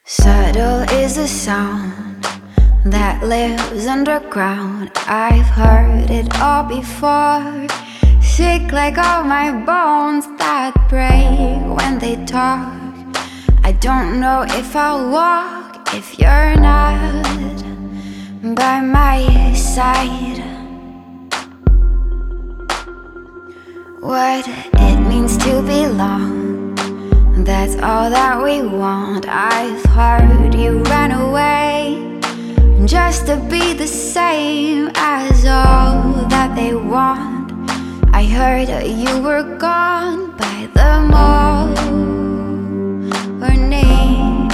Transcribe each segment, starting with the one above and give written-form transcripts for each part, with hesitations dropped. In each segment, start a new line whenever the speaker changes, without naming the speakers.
Subtle is the sound that lives underground. I've heard it all before. Shake like all my bones that break when they talk. I don't know if I'll walk if you're not by my side. What it means to belong, that's all that we want. I've heard you ran away just to be the same as all that they want. I heard you were gone by the morning.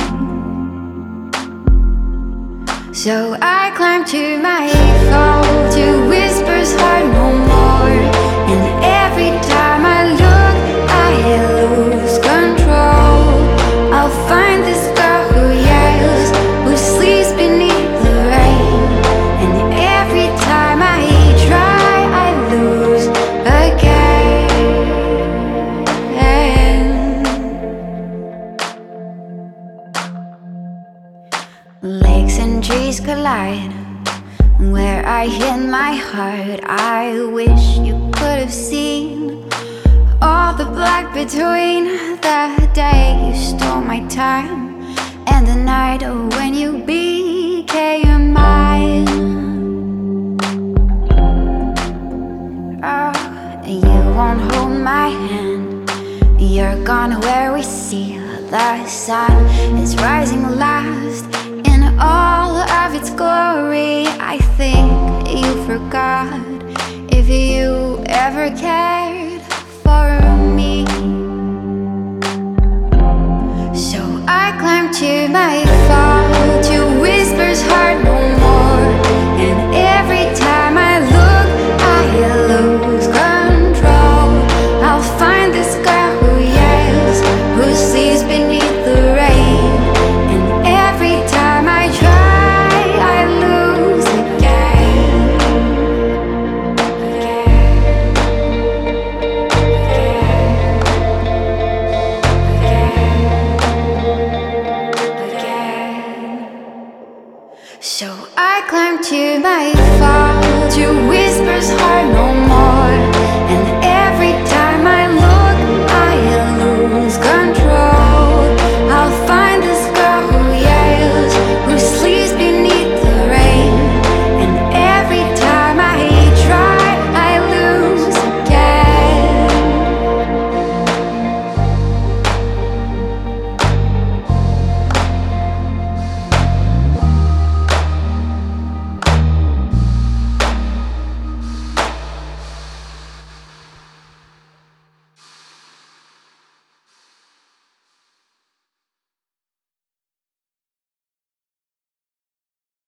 So I climbed to my phone to whispers heard no more. And every time I look, I lose control. I'll find this girl who yells, who sleeps beneath the rain. And every time I try, I lose again. Lakes and trees collide where I hid my heart. I wish you could have seen all the black between the day you stole my time and the night when you became mine. Oh, you won't hold my hand. You're gone where we see the sun is rising last in all of its glory. I think you forgot if you ever cared for me. So I climbed to my fall to whispers heard no more. And every time I look, I lose control. I'll find this girl who yells, who sleeps beneath the rain. And every time I try, I lose again. So I climbed to my fall to whispers heard no more.